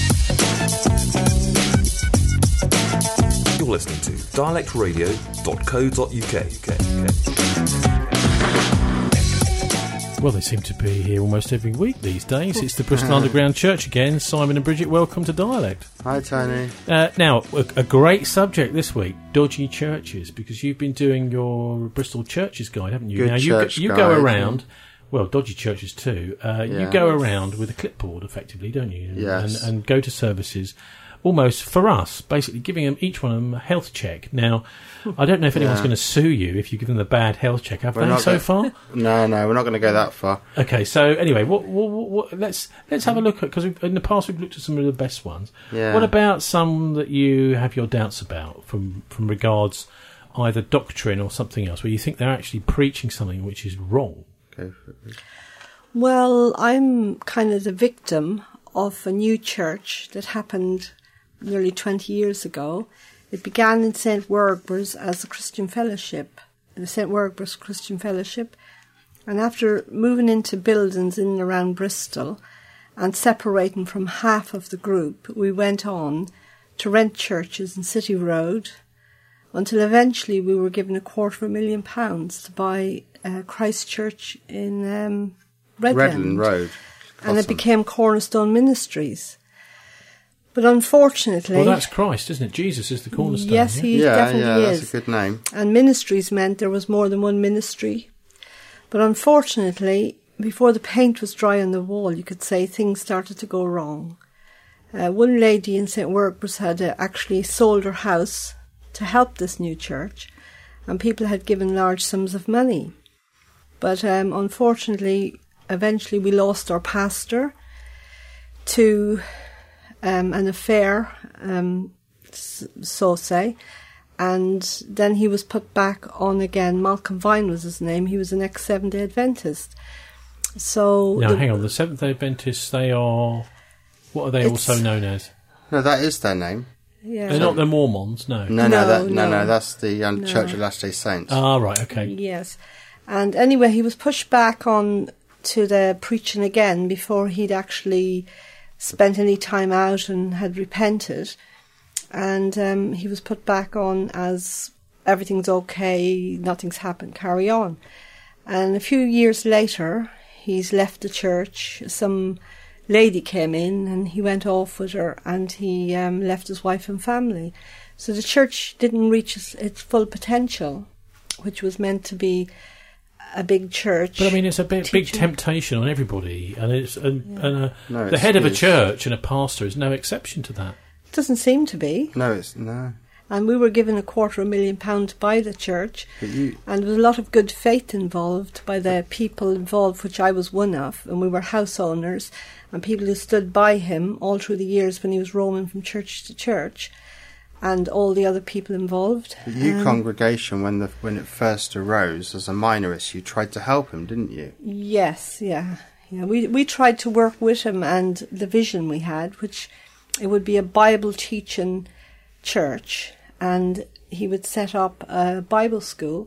You're listening to dialect radio dot co dot uk. Well, they seem to be here almost every week these days. It's the Bristol Underground Church again. Simon and Bridget, welcome to Dialect. Hi, Tony. Uh, now, a, a great subject this week, dodgy churches, because you've been doing your Bristol Churches Guide, haven't you? Good now, you, church you guide, go around... Yeah. Well, dodgy churches too. Uh, Yeah. You go around with a clipboard, effectively, don't you? And, Yes. and, and go to services, almost for us, basically giving them each one of them a health check. Now, I don't know if anyone's Yeah. going to sue you if you give them the bad health check. Have We're they not so go- far? No, no, we're not going to go that far. Okay, so anyway, what, what, what, let's let's have a look at, because in the past we've looked at some of the best ones. Yeah. What about some that you have your doubts about from from regards either doctrine or something else, where you think they're actually preaching something which is wrong? Go for it. Well, I'm kind of the victim of a new church that happened nearly twenty years ago. It began in Saint Werburgh's as a Christian fellowship, the Saint Werburgh's Christian Fellowship. And after moving into buildings in and around Bristol and separating from half of the group, we went on to rent churches in City Road until eventually we were given a quarter of a million pounds to buy uh, Christ Church in um, Redland. Redland Road. And it Awesome. became Cornerstone Ministries. But unfortunately... Well, that's Christ, isn't it? Jesus is the cornerstone. Yes, yeah? he Yeah, definitely yeah, is. that's a good name. And ministries meant there was more than one ministry. But unfortunately, before the paint was dry on the wall, you could say things started to go wrong. Uh, one lady in Saint Werburgh's had uh, actually sold her house to help this new church, and people had given large sums of money. But um, unfortunately, eventually we lost our pastor to um, an affair, um, so say, and then he was put back on again. Malcolm Vine was his name. He was an ex-Seventh-day Adventist. So Now, the- hang on. The Seventh-day Adventists, they are... What are they It's- also known as? No, that is their name. yeah. They're not the Mormons, no. No, no, No, that, no, no, no. that's the um, No. Church of Latter-day Saints. Ah, right, okay. Yes. And anyway, he was pushed back on to the preaching again before he'd actually spent any time out and had repented. And um, he was put back on as everything's okay, nothing's happened, carry on. And a few years later, he's left the church. Some lady came in and he went off with her, and he um, left his wife and family. So the church didn't reach its, its full potential, which was meant to be a big church. But I mean, it's a big, big teaching- temptation on everybody, and it's and, and a, No, the head of a excuse. church and a pastor is no exception to that. Doesn't seem to be. No, it's no. And we were given a quarter of a million pounds to buy the church. But you, And there was a lot of good faith involved by the people involved, which I was one of. And we were house owners and people who stood by him all through the years when he was roaming from church to church. And all the other people involved. but you Um, congregation, when the when it first arose as a minorist, you tried to help him, didn't you? Yes, yeah. Yeah, we we tried to work with him and the vision we had, which it would be a Bible teaching church, and he would set up a Bible school.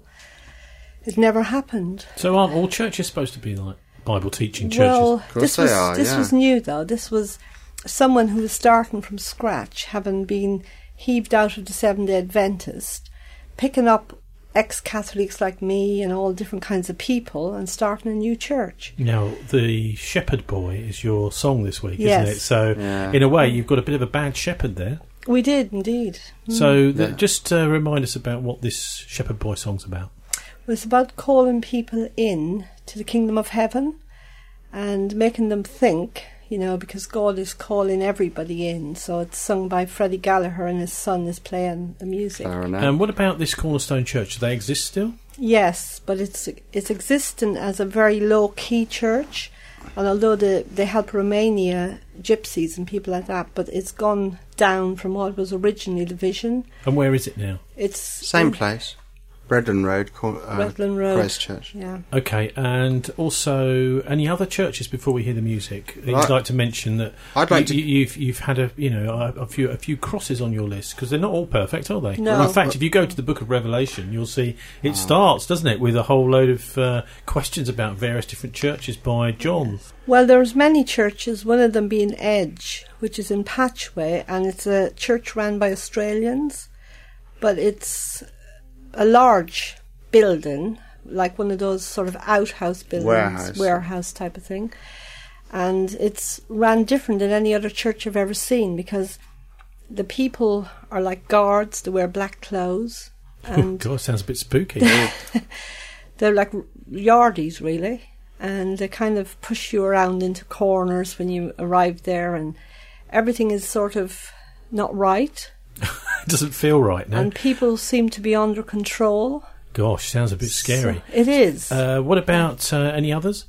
It never happened. So aren't all churches supposed to be like Bible teaching churches? Well, course this they was are, this yeah. was new though. This was someone who was starting from scratch, having been heaved out of the Seventh-day Adventist, picking up ex-Catholics like me and all different kinds of people and starting a new church. Now, the Shepherd Boy is your song this week, Yes. isn't it? So, Yeah. in a way, you've got a bit of a bad shepherd there. We did indeed. So, th- Yeah. just uh, remind us about what this Shepherd Boy song's about. It was about calling people in to the kingdom of heaven and making them think, you know, because God is calling everybody in. So it's sung by Freddie Gallagher and his son is playing the music. Fair enough. And what about this Cornerstone Church? Do they exist still? Yes, but it's it's existing as a very low-key church. And although they, they help Romania, gypsies and people like that, but it's gone down from what was originally the vision. And where is it now? It's Same place, Bredon Road, Cor- uh, Redland Road. Christchurch. Yeah. Okay, and also any other churches before we hear the music that Right. you'd like to mention that I'd like you, to- you've you've had a you know a, a few a few crosses on your list because they're not all perfect, are they? No. In fact, if you go to the Book of Revelation, you'll see it starts, doesn't it, with a whole load of uh, questions about various different churches by John. Well, there's many churches, one of them being Edge, which is in Patchway, and it's a church run by Australians, but it's a large building, like one of those sort of outhouse buildings, Warehouse. warehouse type of thing. And it's ran different than any other church I've ever seen because the people are like guards, they wear black clothes, and God, sounds a bit spooky. they're like yardies, really. And they kind of push you around into corners when you arrive there, and everything is sort of not right. It doesn't feel right now. And people seem to be under control. Gosh, sounds a bit scary. So it is. Uh, what about uh, any others?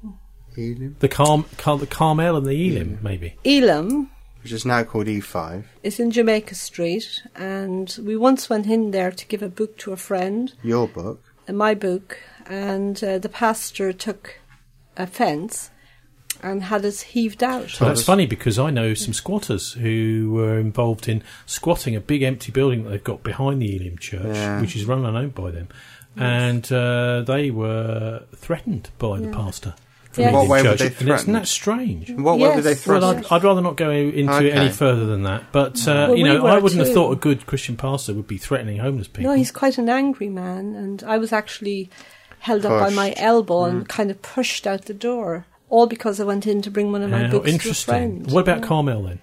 Elim, The Car- Car- the Carmel and the Elim, maybe. Elim which is now called E five. is in Jamaica Street, and we once went in there to give a book to a friend, Your book. uh, my book, and uh, the pastor took offence and had us heaved out. Well, that's funny because I know some squatters who were involved in squatting a big empty building that they've got behind the Elim Church, Yeah. which is run and owned by them. And uh, they were threatened by the pastor. From Yes. the What Elim way were Church. they And Isn't threatened? that strange? In what way Yes. were they Well, Well, threatened? I'd, I'd rather not go into Okay. any further than that. But, uh, Well, you we know, were I wouldn't have too. thought a good Christian pastor would be threatening homeless people. No, he's quite an angry man, and I was actually held up by Pushed. my elbow and kind of pushed out the door, all because I went in to bring one of my How books to a interesting. friend. What about Yeah. Carmel then?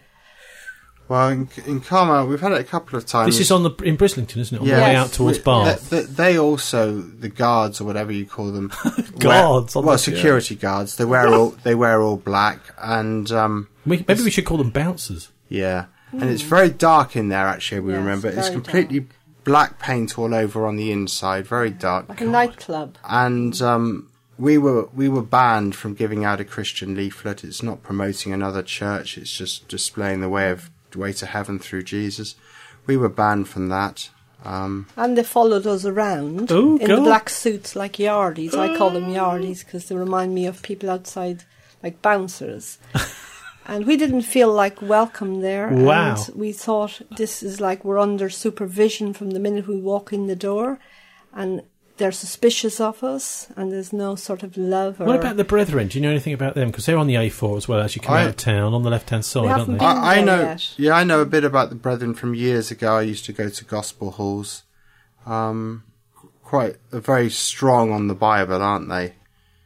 Well, in, in Carmel, we've had it a couple of times. This is on the in Brislington, isn't it? On Yeah. the way Yes. out towards We- Bath. They, they also, the guards or whatever you call them, Guards, wear, on well, the- security guards. They wear all they wear all black, and um, We, maybe we should call them bouncers. yeah, and it's very dark in there. Actually, we Yes, remember it's very completely black paint all over on the inside, very dark, Like a nightclub. and um, we were we were banned from giving out a Christian leaflet. It's not promoting another church. It's just displaying the way of the way to heaven through Jesus. We were banned from that. Um, And they followed us around Oh, in God. the black suits like yardies. I call them yardies because they remind me of people outside, like bouncers. And we didn't feel like welcome there. Wow. And we thought this is like we're under supervision from the minute we walk in the door. And they're suspicious of us, and there's no sort of love. Or What about the Brethren? Do you know anything about them? Because they're on the A four as well as you come I- out of town on the left-hand side, We aren't haven't they? been- I, I there know, yet. yeah, I know a bit about the Brethren from years ago. I used to go to gospel halls. Um, quite uh, very strong on the Bible, aren't they?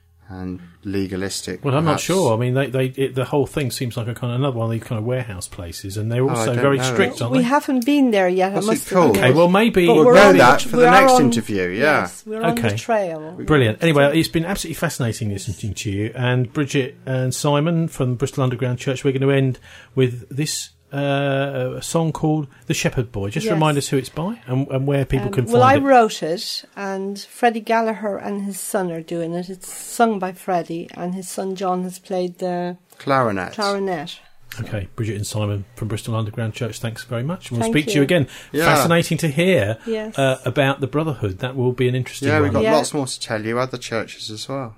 And legalistic. Well, I'm not perhaps. sure. I mean, they, they, it, the whole thing seems like a kind of another one of these kind of warehouse places, and they're I also don't very know. strict, aren't we they? haven't been there yet. What's I it must called? admit. Okay, well, maybe But We'll we're know on that the, for we the are next on- interview, yeah. Yes, we're on Okay. the trail. Brilliant. Anyway, it's been absolutely fascinating listening to you. And Bridget and Simon from Bristol Underground Church, we're going to end with this uh, a song called The Shepherd Boy. Just yes. remind us who it's by and, and where people um, can find well, it. Well, I wrote it, and Freddie Gallagher and his son are doing it. It's sung by Freddie, and his son John has played the clarinet. Clarinet. Okay, Bridget and Simon from Bristol Underground Church, thanks very much. And we'll Thank speak you. to you again. Yeah. Fascinating to hear yes. uh, about the Brotherhood. That will be an interesting yeah, one. we've got yeah. lots more to tell you, other churches as well.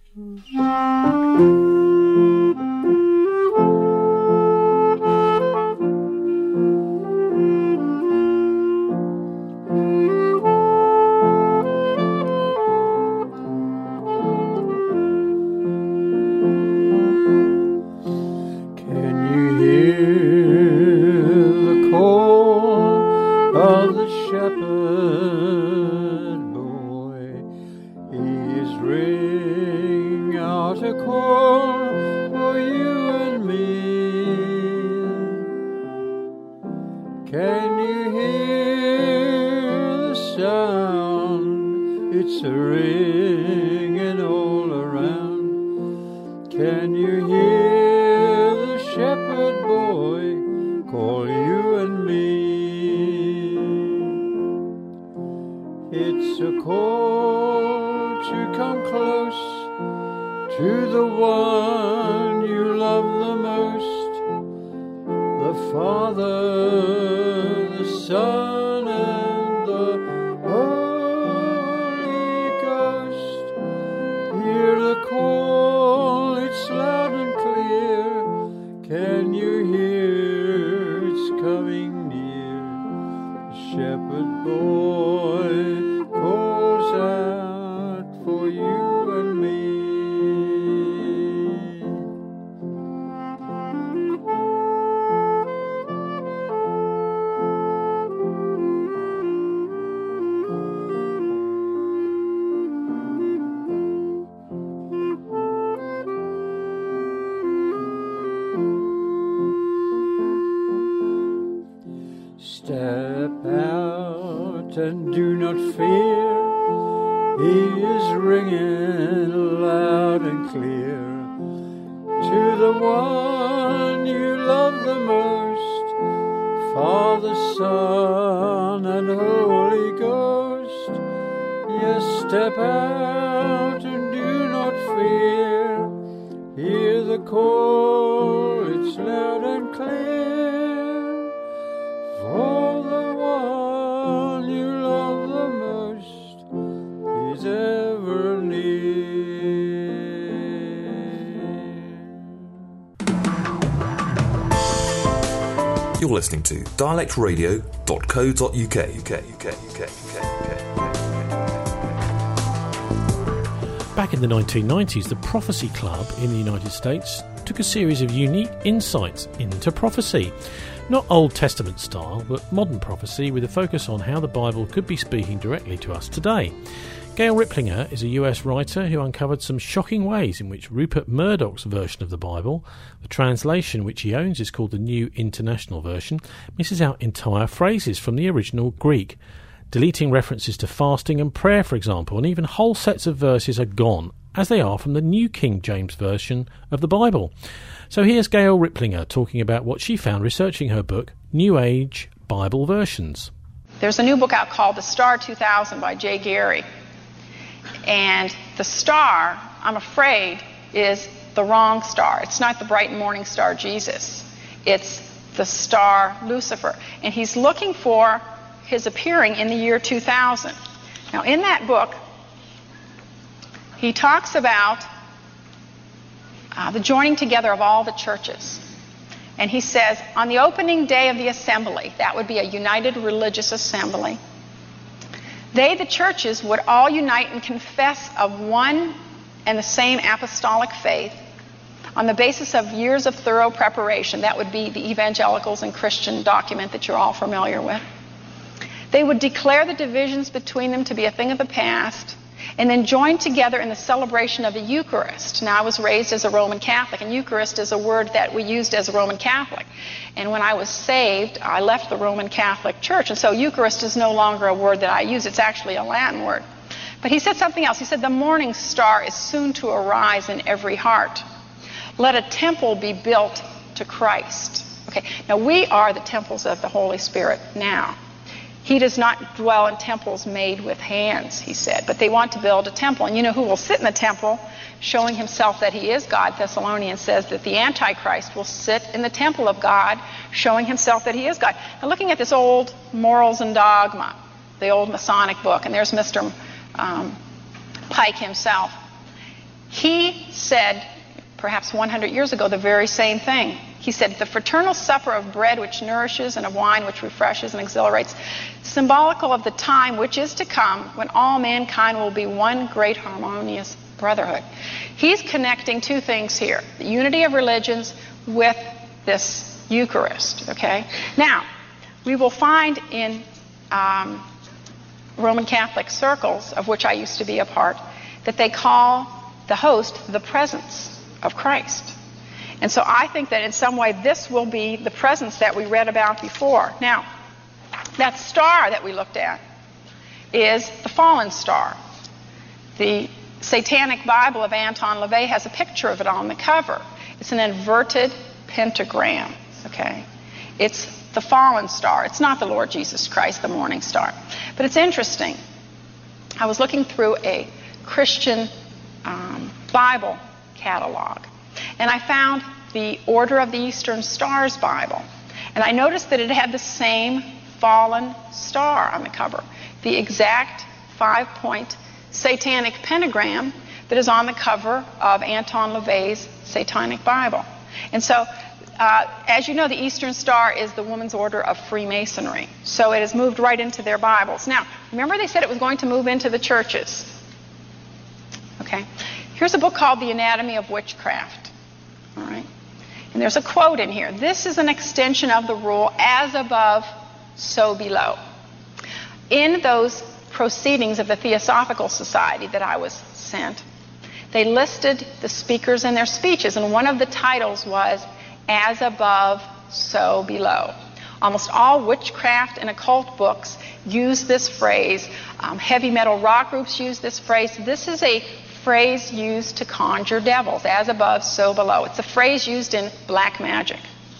You're listening to dialect radio dot co dot uk. Back in the nineteen nineties, the Prophecy Club in the United States took a series of unique insights into prophecy. Not Old Testament style, but modern prophecy with a focus on how the Bible could be speaking directly to us today. Gail Riplinger is a U S writer who uncovered some shocking ways in which Rupert Murdoch's version of the Bible, the translation which he owns is called the New International Version, misses out entire phrases from the original Greek, deleting references to fasting and prayer, for example, and even whole sets of verses are gone, as they are from the New King James Version of the Bible. So here's Gail Riplinger talking about what she found researching her book, New Age Bible Versions. There's a new book out called The Star two thousand by Jay Gary. And the star, I'm afraid, is the wrong star. It's not the bright morning star Jesus. It's the star Lucifer. And he's looking for his appearing in the year two thousand. Now, in that book, he talks about uh, the joining together of all the churches. And he says, on the opening day of the assembly, that would be a united religious assembly, they, the churches, would all unite and confess of one and the same apostolic faith on the basis of years of thorough preparation. That would be the Evangelicals and Christian document that you're all familiar with. They would declare the divisions between them to be a thing of the past and then join together in the celebration of the Eucharist. Now, I was raised as a Roman Catholic, and Eucharist is a word that we used as a Roman Catholic. And when I was saved, I left the Roman Catholic Church, and so Eucharist is no longer a word that I use. It's actually a Latin word. But he said something else. He said, the morning star is soon to arise in every heart. Let a temple be built to Christ. Okay, now we are the temples of the Holy Spirit now. He does not dwell in temples made with hands, he said, but they want to build a temple. And you know who will sit in the temple, showing himself that he is God? Thessalonians says that the Antichrist will sit in the temple of God, showing himself that he is God. Now looking at this old Morals and Dogma, the old Masonic book, and there's Mister Um, Pike himself. He said, perhaps one hundred years ago, the very same thing. He said, the fraternal supper of bread which nourishes and of wine which refreshes and exhilarates, symbolical of the time which is to come when all mankind will be one great harmonious brotherhood. He's connecting two things here, the unity of religions with this Eucharist, okay? Now, we will find in um, Roman Catholic circles, of which I used to be a part, that they call the host the presence of Christ. And so I think that in some way this will be the presence that we read about before. Now, that star that we looked at is the fallen star. The Satanic Bible of Anton LaVey has a picture of it on the cover. It's an inverted pentagram, okay? It's the fallen star. It's not the Lord Jesus Christ, the morning star. But it's interesting. I was looking through a Christian um, Bible catalog, and I found the Order of the Eastern Stars Bible. And I noticed that it had the same fallen star on the cover, the exact five-point satanic pentagram that is on the cover of Anton LaVey's Satanic Bible. And so, uh, as you know, the Eastern Star is the Woman's Order of Freemasonry. So it has moved right into their Bibles. Now, remember they said it was going to move into the churches. Okay. Here's a book called The Anatomy of Witchcraft. All right. And there's a quote in here. This is an extension of the rule, as above, so below. In those proceedings of the Theosophical Society that I was sent, they listed the speakers and their speeches, and one of the titles was, as above, so below. Almost all witchcraft and occult books use this phrase. Um, heavy metal rock groups use this phrase. This is a phrase used to conjure devils, as above, so below. It's a phrase used in black magic.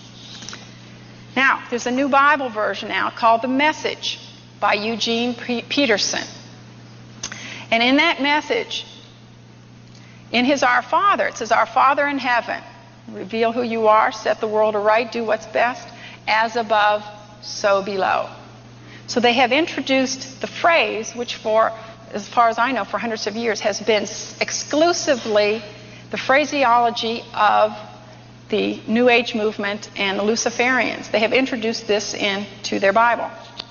Now, there's a new Bible version out called The Message by Eugene P- Peterson. And in that message, in his Our Father, it says, Our Father in heaven, reveal who you are, set the world aright, do what's best, as above, so below. So they have introduced the phrase, which for as far as I know, for hundreds of years, has been exclusively the phraseology of the New Age movement and the Luciferians. They have introduced this into their Bible.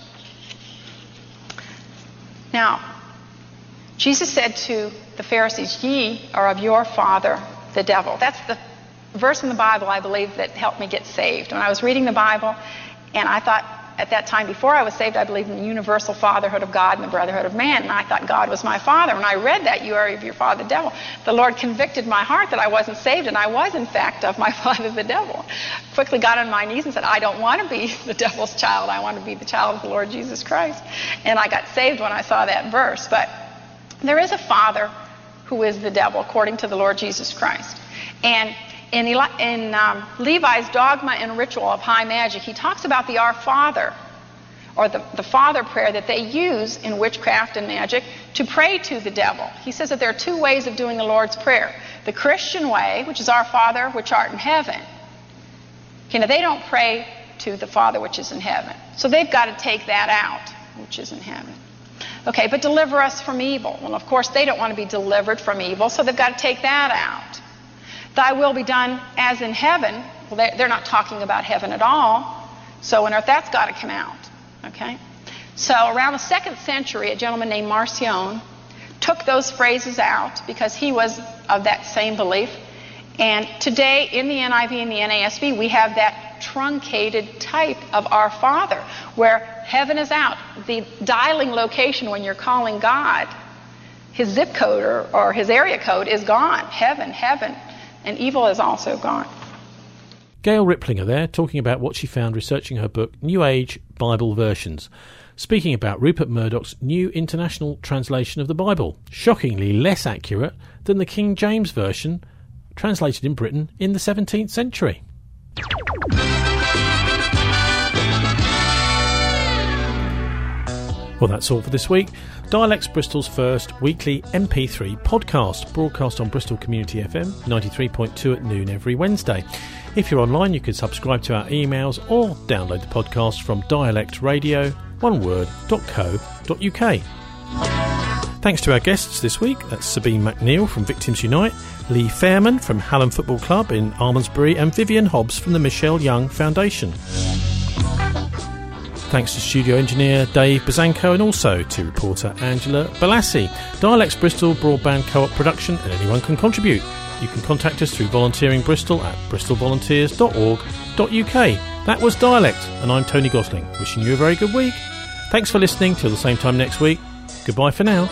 Now, Jesus said to the Pharisees, ye are of your father, the devil. That's the verse in the Bible, I believe, that helped me get saved. When I was reading the Bible, and I thought, at that time, before I was saved, I believed in the universal fatherhood of God and the brotherhood of man, and I thought God was my father. When I read that, you are of your father, the devil, the Lord convicted my heart that I wasn't saved, and I was, in fact, of my father, the devil. Quickly got on my knees and said, I don't want to be the devil's child. I want to be the child of the Lord Jesus Christ. And I got saved when I saw that verse. But there is a father who is the devil, according to the Lord Jesus Christ. And In, Eli- in um, Levi's Dogma and Ritual of High Magic, he talks about the Our Father, or the, the Father prayer that they use in witchcraft and magic to pray to the devil. He says that there are two ways of doing the Lord's Prayer. The Christian way, which is Our Father, which art in heaven. You know, they don't pray to the Father, which is in heaven. So they've got to take that out, which is in heaven. Okay, but deliver us from evil. Well, of course, they don't want to be delivered from evil, so they've got to take that out. Thy will be done as in heaven. Well, they're not talking about heaven at all. So on earth, that's got to come out. Okay? So around the second century, a gentleman named Marcion took those phrases out because he was of that same belief. And today, in the N I V and the N A S B, we have that truncated type of Our Father, where heaven is out. The dialing location when you're calling God, his zip code or, or his area code is gone. Heaven, heaven. And evil is also gone. Gail Riplinger there, talking about what she found researching her book, New Age Bible Versions, speaking about Rupert Murdoch's New International Translation of the Bible, shockingly less accurate than the King James Version, translated in Britain in the seventeenth century. Well, that's all for this week. Dialects Bristol's first weekly M P three podcast, broadcast on Bristol Community F M ninety-three point two at noon every Wednesday. If you're online, you can subscribe to our emails or download the podcast from dialect radio one word dot co dot uk. Thanks to our guests this week. That's Sabine McNeil from Victims Unite, Lee Fairman from Hallam Football Club in Almondsbury, and Vivian Hobbs from the Michelle Young Foundation. Thanks to studio engineer Dave Bazanko and also to reporter Angela Balassi. Dialects Bristol Broadband Co-op production, and anyone can contribute. You can contact us through Volunteering Bristol at bristol volunteers dot org dot uk. That was Dialect, and I'm Tony Gosling, wishing you a very good week. Thanks for listening. Till the same time next week. Goodbye for now.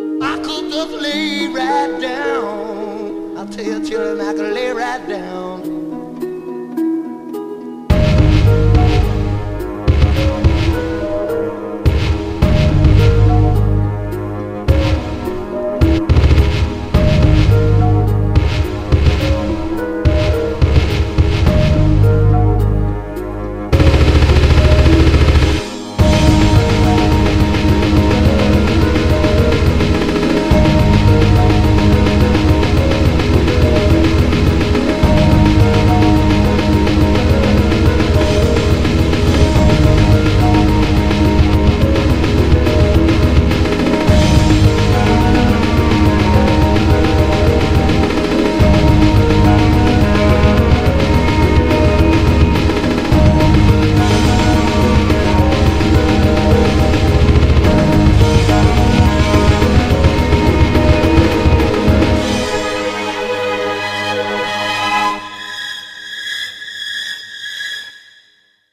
Lay right down. I'll tell you, children, I can lay right down.